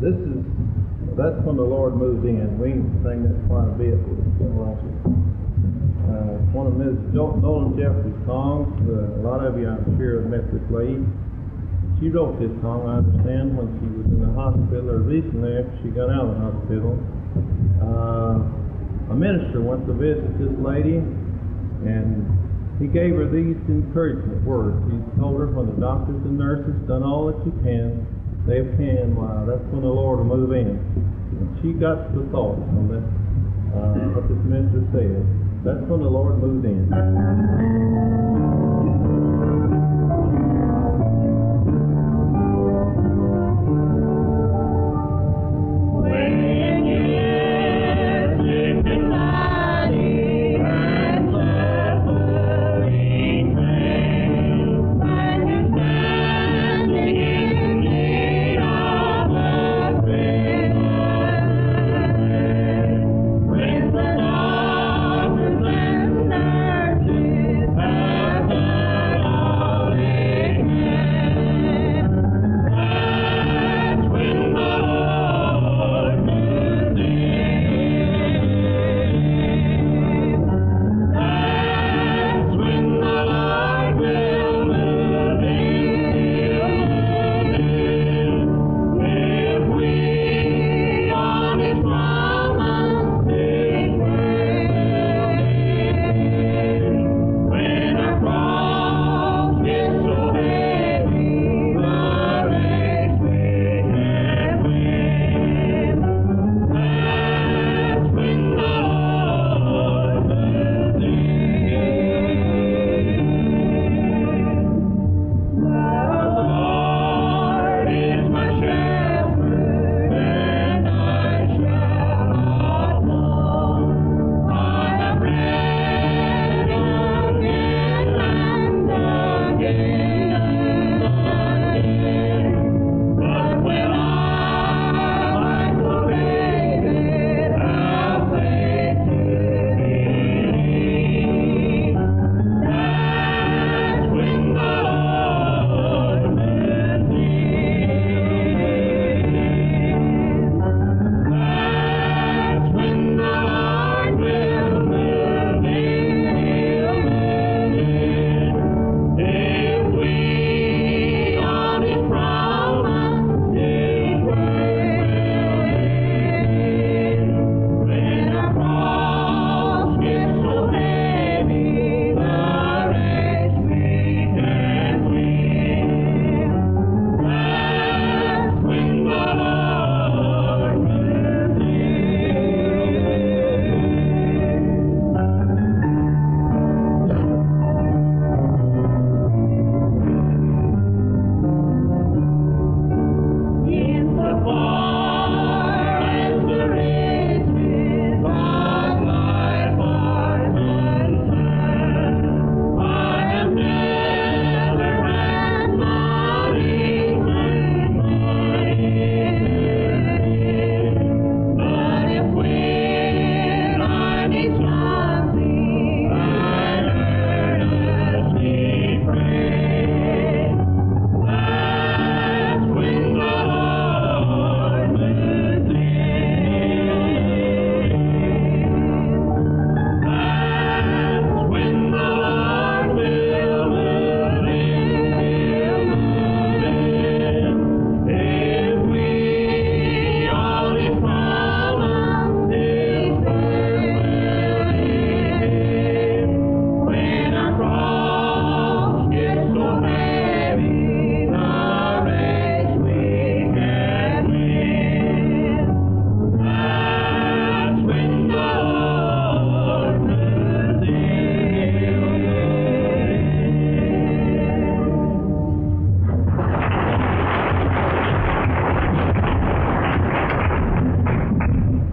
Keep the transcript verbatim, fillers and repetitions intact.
this is, that's when the Lord moved in. We sang that quite a bit with Roger. Uh, it's one of Miz Nolan Jeffrey's songs. Uh, a lot of you, I'm sure, have met this lady. She wrote this song, I understand, when she was in the hospital, or recently after she got out of the hospital. Uh, a minister went to visit this lady, and he gave her these encouragement words. He told her, when the doctors and nurses done all that you can, they can, wow, that's when the Lord will move in. And she got the thoughts on that, uh, what this minister said. That's when the Lord moved in.